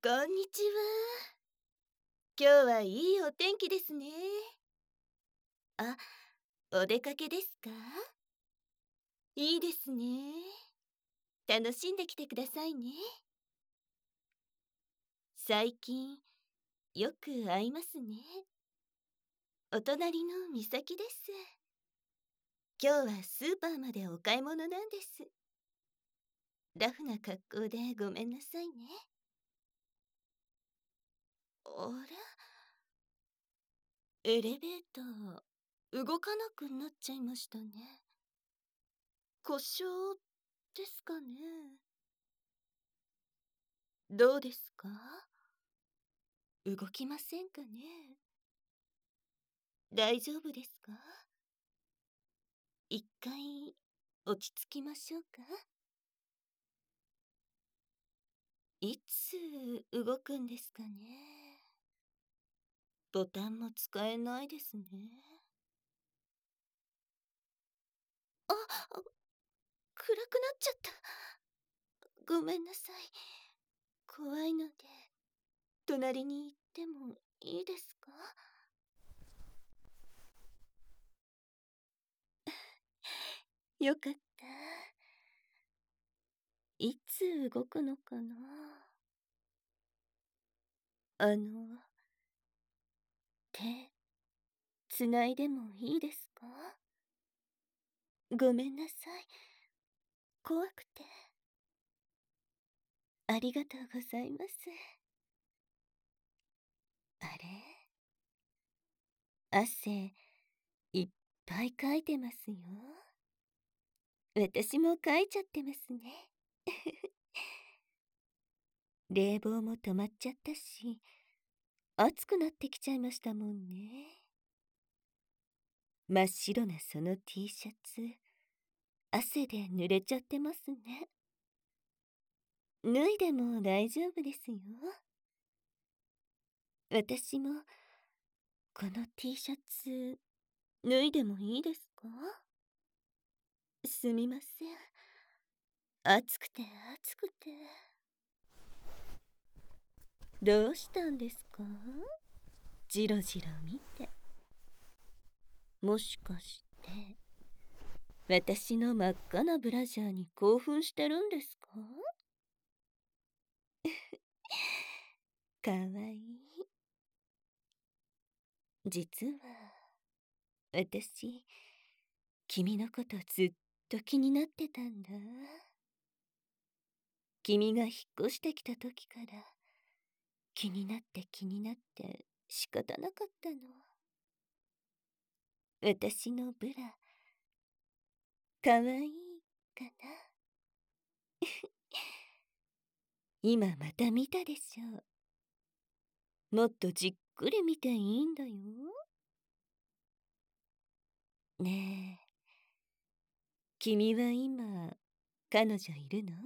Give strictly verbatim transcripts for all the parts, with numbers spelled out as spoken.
こんにちは。今日はいいお天気ですね。あ、お出かけですか？いいですね。楽しんできてくださいね。最近、よく会いますね。お隣の美咲です。今日はスーパーまでお買い物なんです。ラフな格好でごめんなさいね。あれ、エレベーター、動かなくなっちゃいましたね。故障ですかね。どうですか？動きませんかね？大丈夫ですか？一回落ち着きましょうか？いつ動くんですかね？ボタンも使えないですね。あ、あ暗くなっちゃった。ごめんなさい。怖いので、隣に行ってもいいですか？よかった。いつ動くのかな？あの、手、つないでもいいですか？ごめんなさい。怖くて。ありがとうございます。あれ、汗、いっぱいかいてますよ。私もかいちゃってますね。冷房も止まっちゃったし、暑くなってきちゃいましたもんね。真っ白なその T シャツ、汗で濡れちゃってますね。脱いでも大丈夫ですよ。私も、この T シャツ、脱いでもいいですか？すみません。暑くて暑くて。どうしたんですか？じろじろ見て。もしかして、私の真っ赤なブラジャーに興奮してるんですか？かわいい。実は、私、君のことずっと気になってたんだ。君が引っ越してきた時から、気になって気になって仕方なかったの。私のブラ、かわいいかな。今また見たでしょ。もっとじっくり見ていいんだよ。ねえ、君は今、彼女いるの？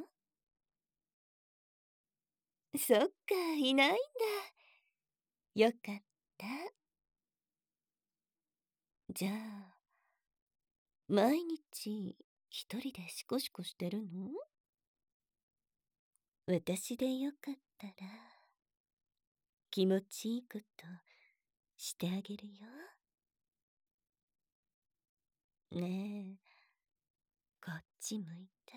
そっか、いないんだ。よかった。じゃあ、毎日一人でシコシコしてるの？私でよかったら、気持ちいいことしてあげるよ。ねえ、こっち向いて。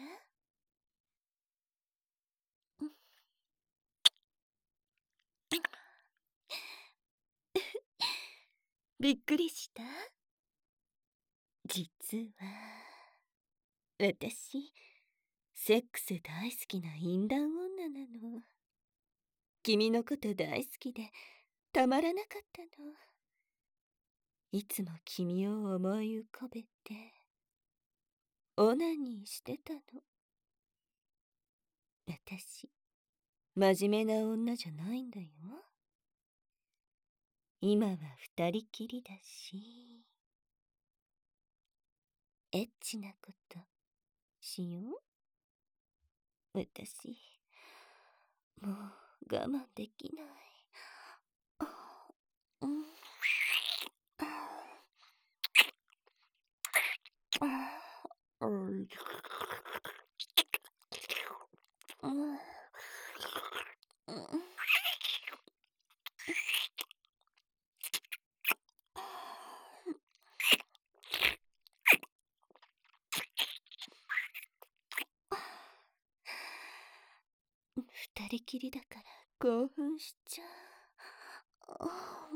びっくりした？実は、私、セックス大好きな淫乱女なの。君のこと大好きで、たまらなかったの。いつも君を思い浮かべて、オナニーしてたの。私、真面目な女じゃないんだよ。今は二人きりだし、エッチなことしよう。私、もう我慢できない。うん、うん、うん、 りきりだから興奮しちゃう。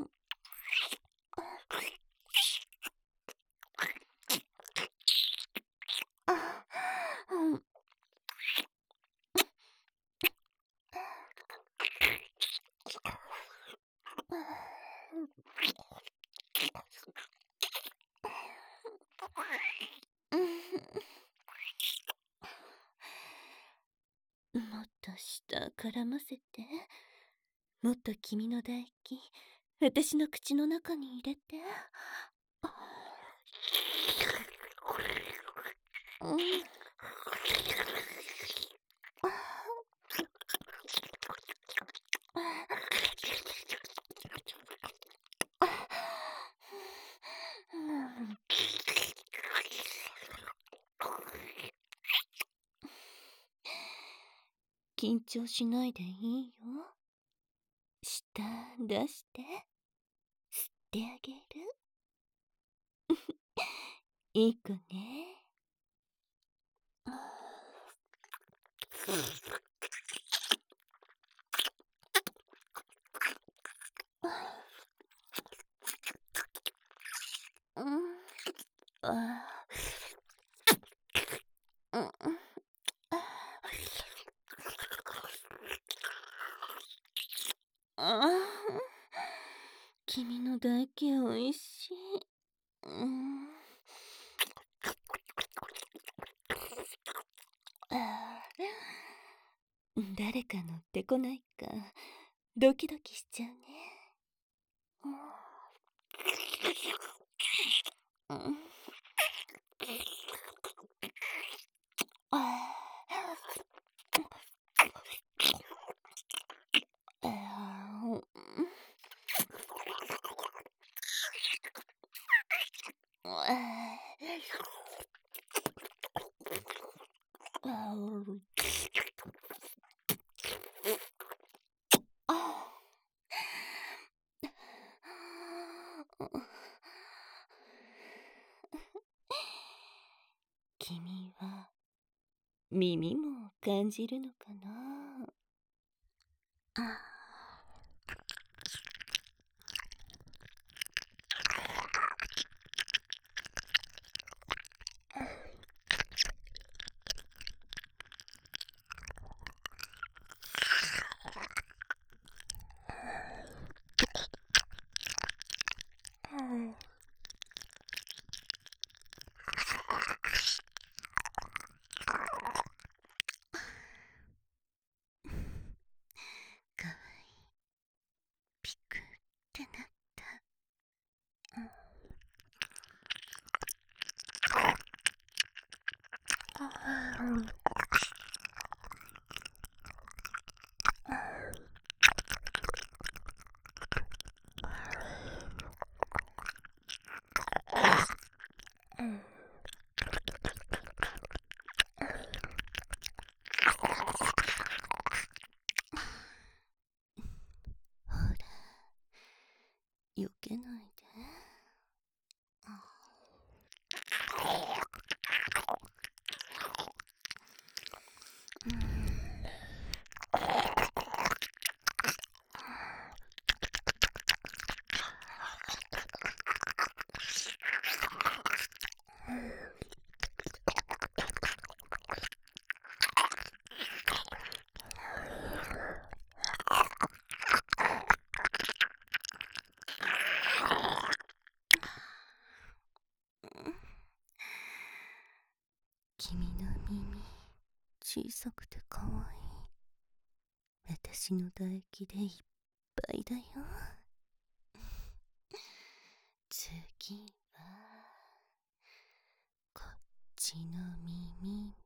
もっと舌絡ませて。もっと君の唾液私の口の中に入れて。うん緊張しないでいいよ。舌出して吸ってあげる。いい子ね。うん、あうん、あ君の唾液おいしい。うん、あ誰か乗ってこないかドキドキしちゃうね。うん、ああ君は耳も感じるのかな。あかわいい。ピクってなった。ほら避けないで。君の耳小さくてかわいい。私の唾液でいっぱいだよ。次はこっちの耳も。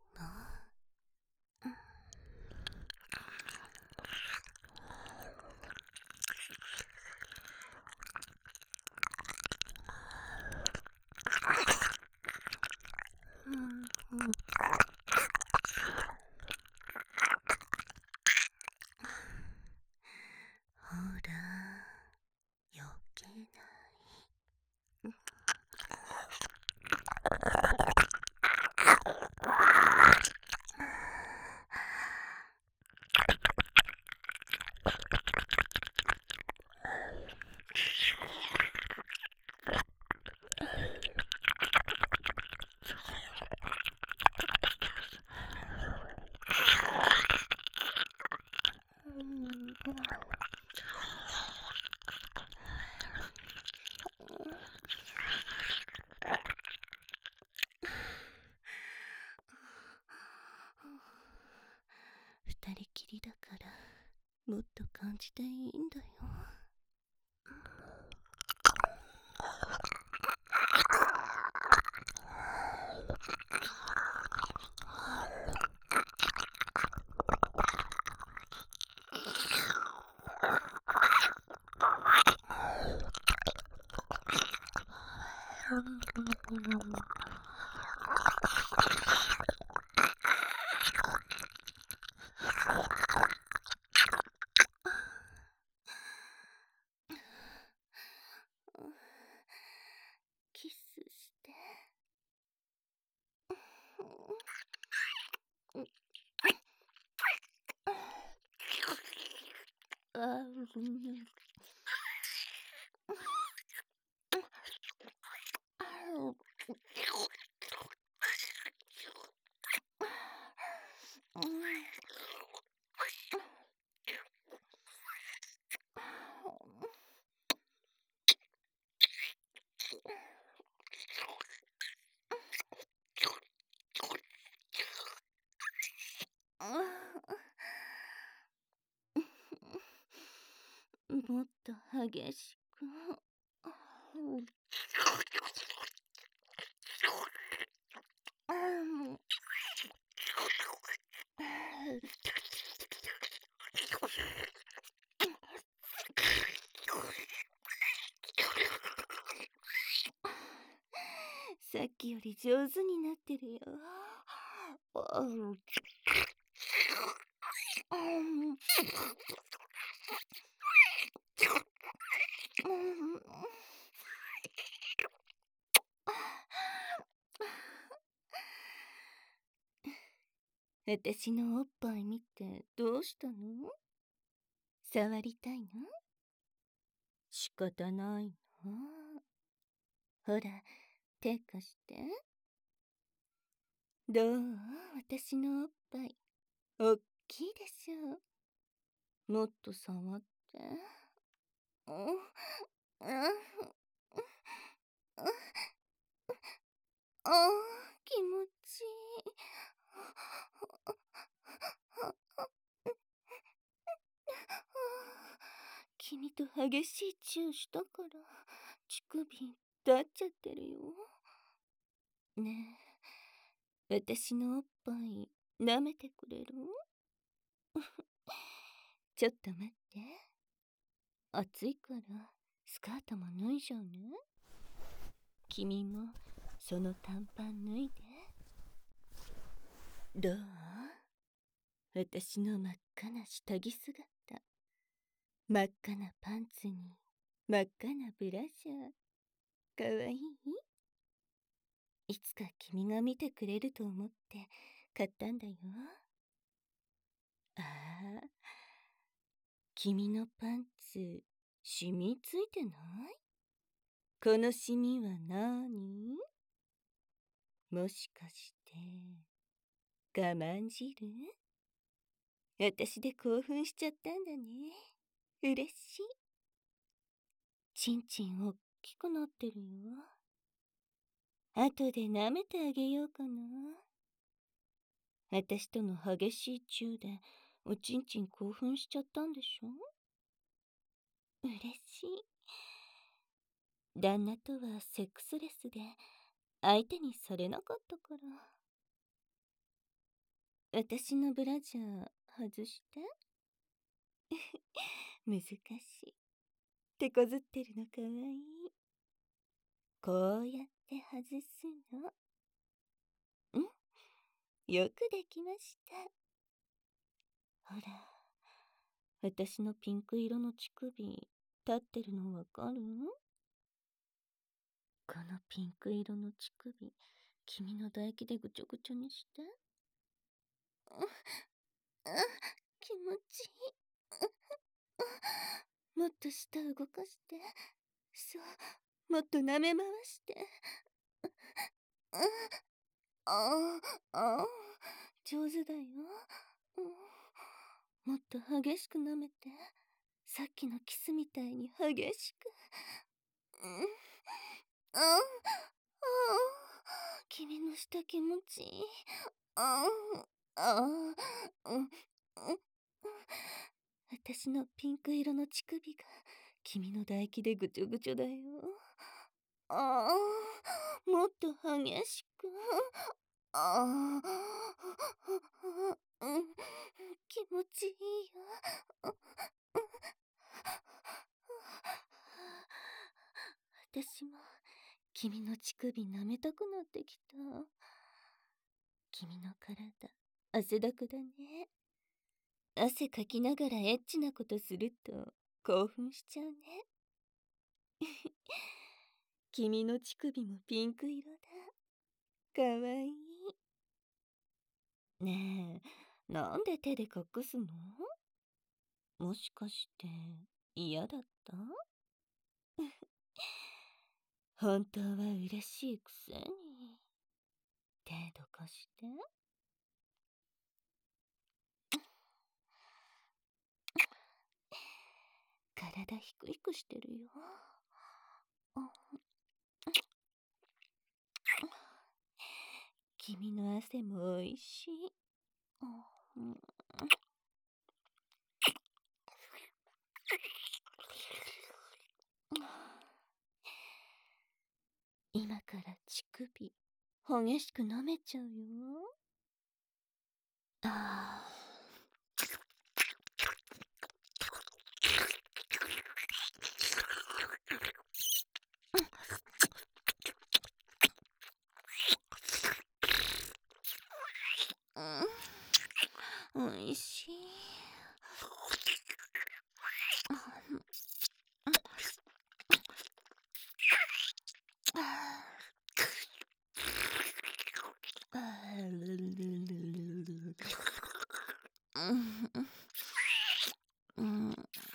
ほら避けない。 二人きりだからもっと感じていいんだよ。キスして。あーもっと激しく。さっきより上手になってるよ。私のおっぱい見てどうしたの？触りたいの？仕方ないな。ほら、手貸して。どう？私のおっぱい。おっきいでしょ。もっと触って。うん、うん、ああ、気持ちいい。君と激しいチューしたから乳首立っちゃってるよ。ねえ、私のおっぱい舐めてくれる？ちょっと待って。暑いからスカートも脱いじゃうね。君もその短パン脱いで。どう？私の真っ赤な下着姿。真っ赤なパンツに真っ赤なブラジャー。かわいい？いつか君が見てくれると思って買ったんだよ。ああ、君のパンツシミついてない？このシミは何？もしかして我慢汁？私で興奮しちゃったんだね。嬉しい。ちんちんおっきくなってるよ。後で舐めてあげようかな。私との激しいチューでおちんちん興奮しちゃったんでしょ？嬉しい。旦那とはセックスレスで相手にされなかったから。私のブラジャー外して。難しい。手こずってるのかわいい。こうやって外すの。ん？よくできました。ほら、私のピンク色の乳首立ってるのわかる？このピンク色の乳首、君の唾液でぐちょぐちょにして。あ、気持ちいい。もっと舌動かして。そう、もっと舐め回して。ああ、ああ、上手だよ。 もっと激しく舐めて。さっきのキスみたいに激しく。うん。うん。ああ。君の舌気持ちいい。ああ。ああ。うん。うん。私のピンク色の乳首が君の唾液でぐちょぐちょだよ。ああ。もっと激しく。ああ。うん。気持ちいいよ。私も君の乳首舐めたくなってきた。君の体、汗だくだね。汗かきながらエッチなことすると興奮しちゃうね。君の乳首もピンク色だ。かわいい。ねえ、なんで手で隠すの？もしかして嫌だった？本当は嬉しいくせに。手どかして。体低くしてるよ。君の汗もおいしい。今から乳首激しく舐めちゃうよ。ああ。うん、おいしい。うん。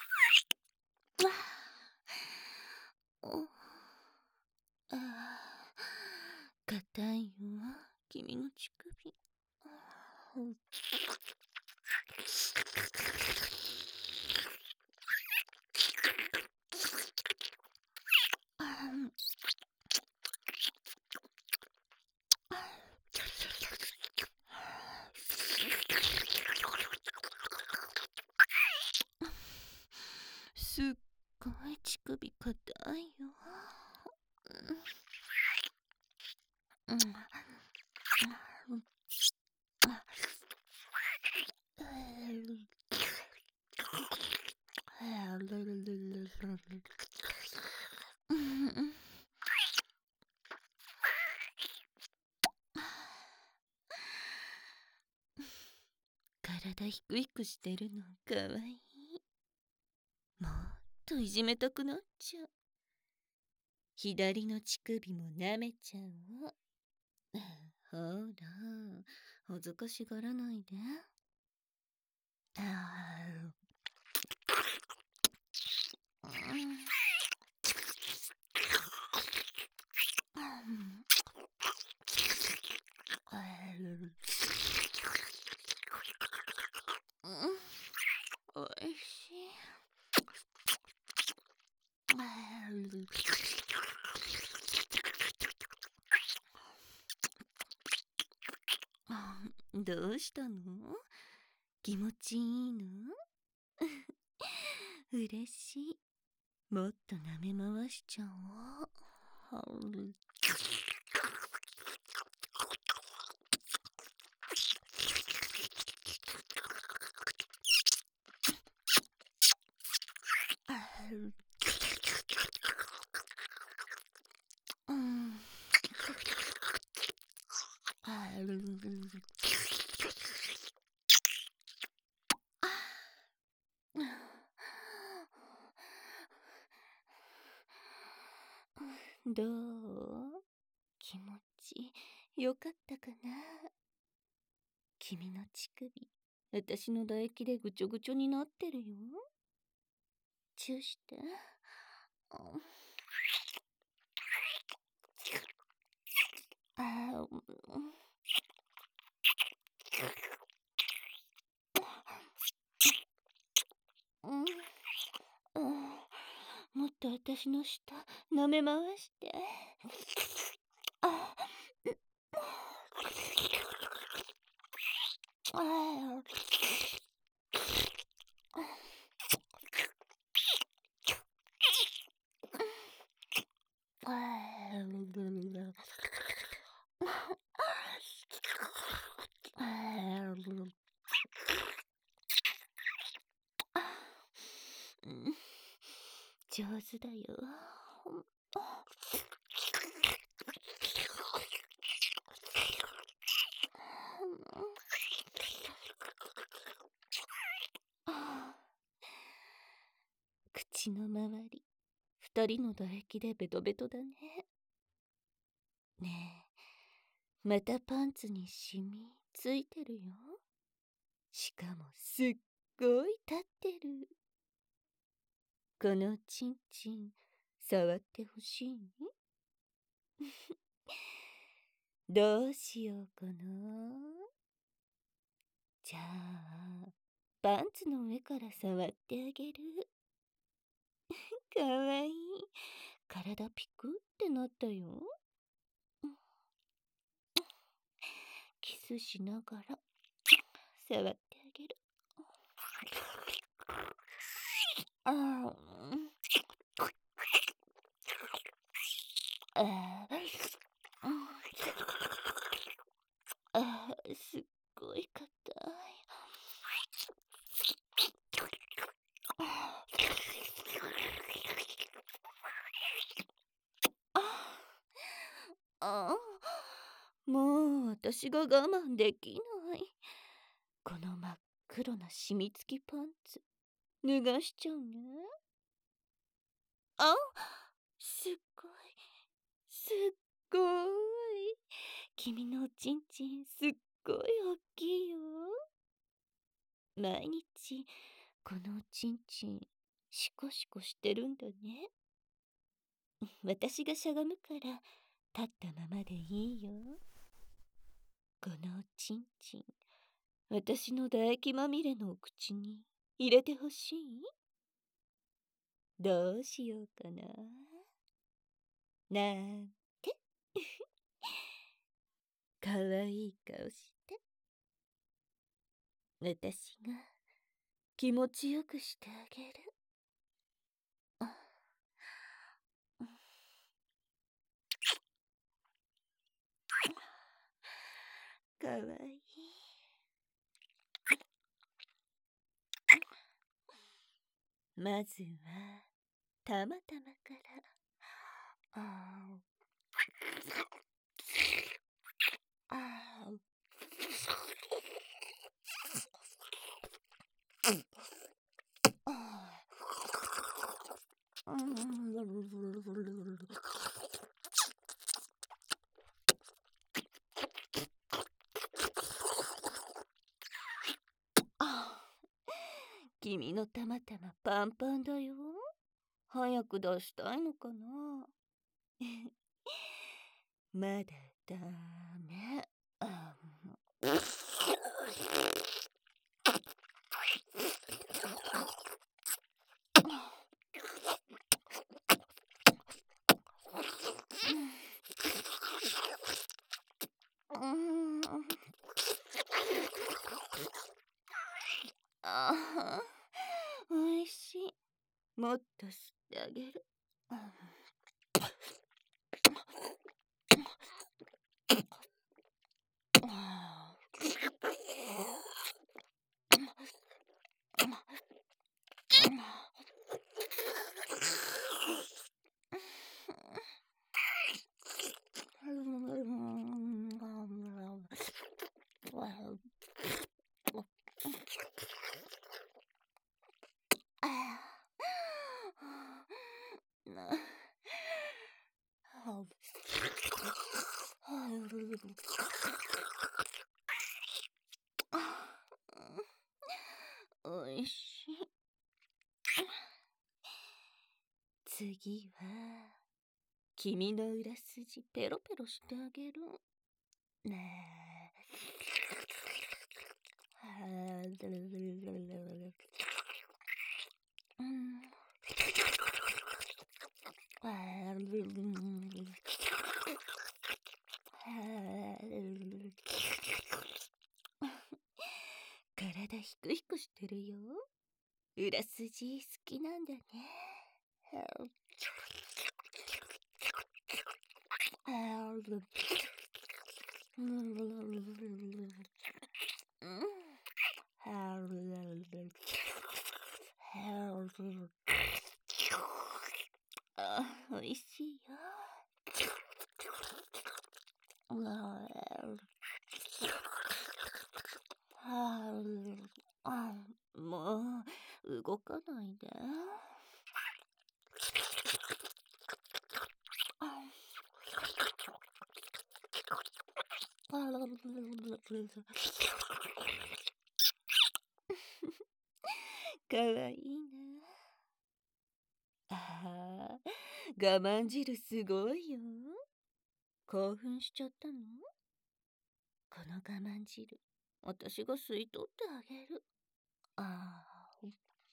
ああ、硬いよ、君の乳首。すっごい乳首硬いよ。うん。体低くしてるのかわいい。もっといじめたくなっちゃう。左の乳首も舐めちゃう。ほら、恥ずかしがらないで。ああ。おいしい。どうしたの？気持ちいいの？嬉しい。もっと舐め回しちゃおう。うん。どう？気持ちよかったかな？君の乳首、私の唾液でぐちょぐちょになってるよ。チューして。あと私の舌舐め回して。ああ上手だよ。口の周り、二人の唾液でベトベトだね。ねえ、またパンツにシミついてるよ。しかもすっごい立ってる。このチンチン触ってほしい？どうしようかな。じゃあパンツの上から触ってあげる。かわいい。体ピクってなったよ。キスしながら触ってあげる。ああ、ああ、すっごい硬い。ああ、もう私が我慢できない。この真っ黒な染み付きパンツ脱がしちゃうね。あ、すっごい、すっごい。君のおちんちんすっごい大きいよ。毎日このおちんちんシコシコしてるんだね。私がしゃがむから立ったままでいいよ。このおちんちん、私の唾液まみれのお口に入れてほしい？どうしようかな。なんて。かわいい顔して。私が気持ちよくしてあげる。かわいい。まずはたまたまから。あああ君のたまたまパンパンだよ。早く出したいのかな。まだダメ。ああ、おいしい。もっと吸ってあげる。おいしい。次は君の裏筋ペロペロしてあげる。ねえ。うん。 体ひくひくしてるよ。裏筋好きなんだね。あ、おいしいよ。あ、もう動かないで。かわいいな。ああ、我慢汁すごいよ。興奮しちゃったの？この我慢汁、私が吸い取ってあげる。ああ。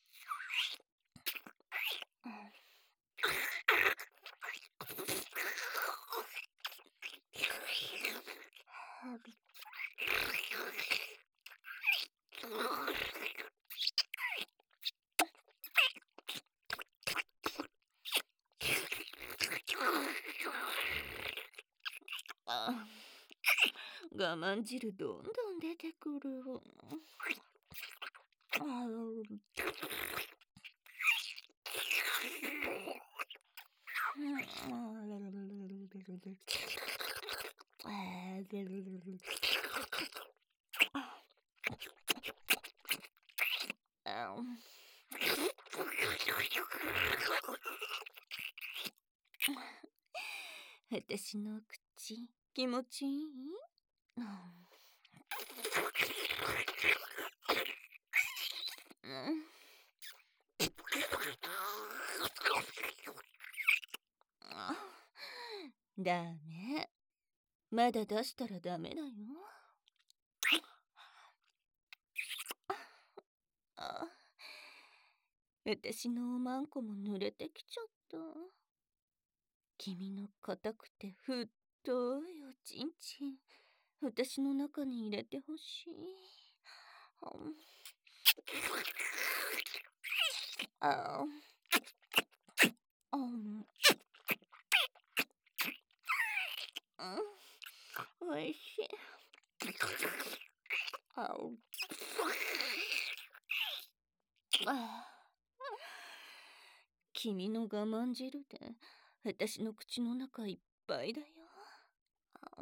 あ、我慢汁どんどん出てくる。ああ、私の口気持ちいい？うん、ダメ。まだ出したらダメだよ。あ、私のおまんこも濡れてきちゃった。君の硬くて太いおちんちん、私の中に入れてほしい。ああ、うん、おいしい。ああ、君の我慢汁で私の口の中いっぱいだよ。あ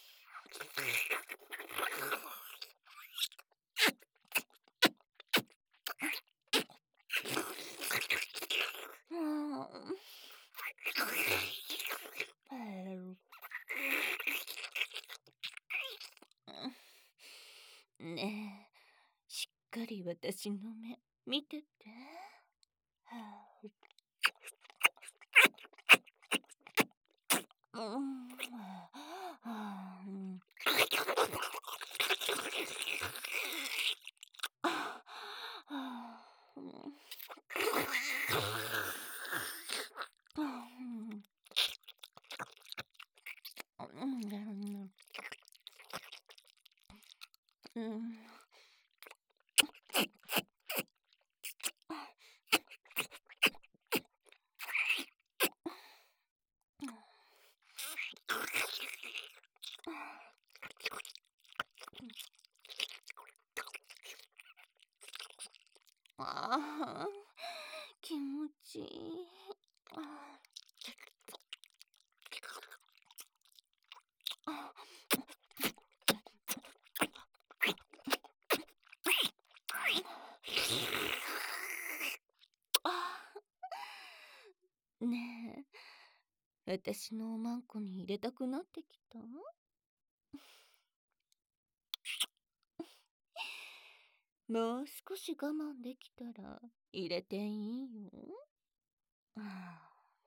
ねえ、しっかり私の目見てて。うん、うん、ああ、気持ちいい。ねえ、私のおまんこに入れたくなってきた？もう少し我慢できたら入れていいよ。あ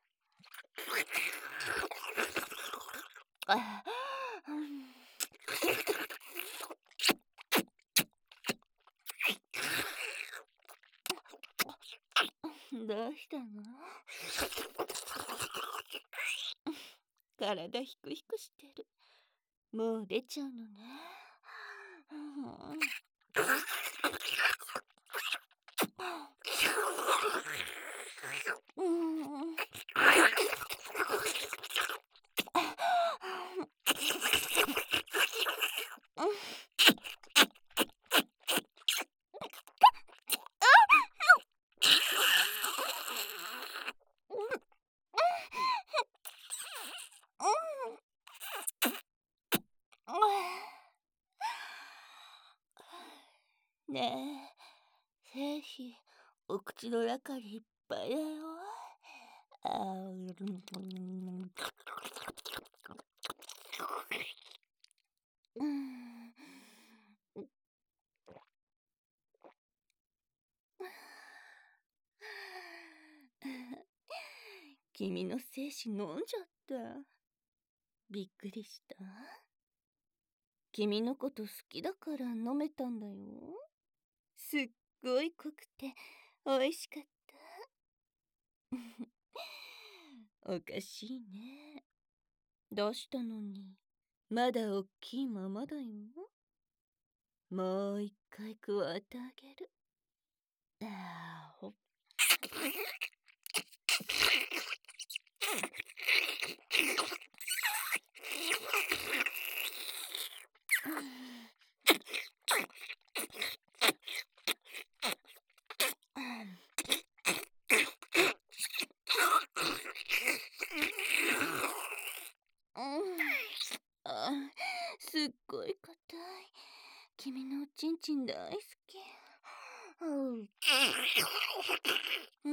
あ、どうしたの？ 体ひくひくしてる。もう出ちゃうのね。うん。ねえ、精子、お口の中にいっぱいだよ。あーうん。君の精子飲んじゃった。びっくりした。君のこと好きだから飲めたんだよ。すっごい濃くて美味しかった。おかしいね。出したのにまだおっきいままだよ。もう一回加えてあげる。あーほっうん、あ、すっごい硬い。君のおちんちん大好き。うん。うん。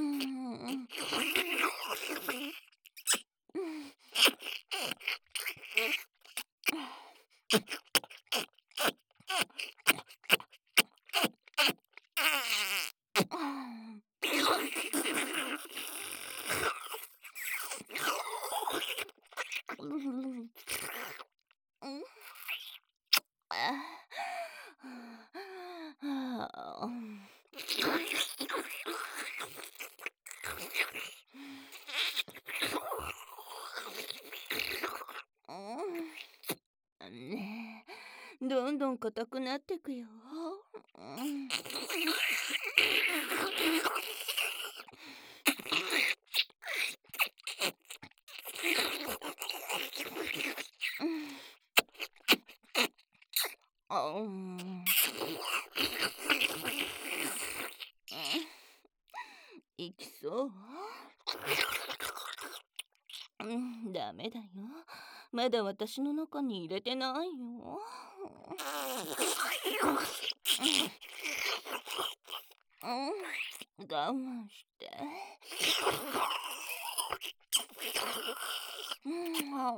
ねえ、どんどん硬くなってくよ。うん。あうん。いきそう。うん、ダメだよ。まだ私の中に入れてないよ。うん、我慢して。うん、あ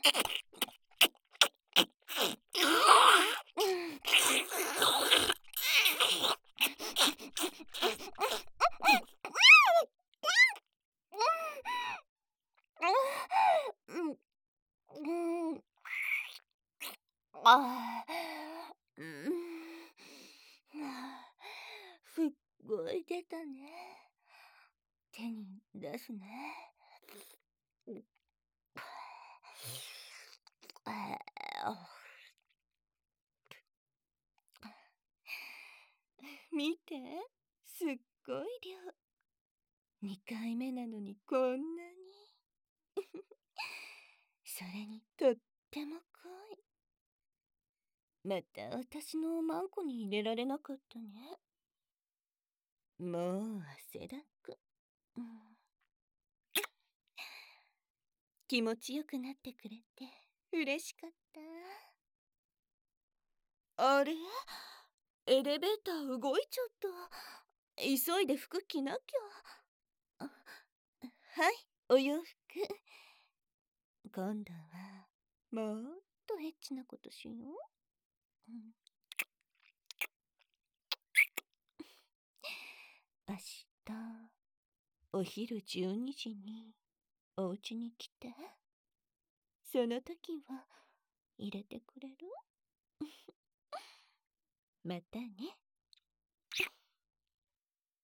うんうん、あうん、すっごい出たね。手に出すね。見て、すっごい量。にかいめなのにこんなに。それにとっても濃い。また私のおまんこに入れられなかったね。もう汗だく、うん、気持ちよくなってくれて嬉しかった。あれ、エレベーター動いちゃった。急いで服着なきゃ。はい、お洋服。今度はもっとエッチなことしよう。うん、明日お昼じゅうにじにお家に来て。その時は入れてくれる？またね。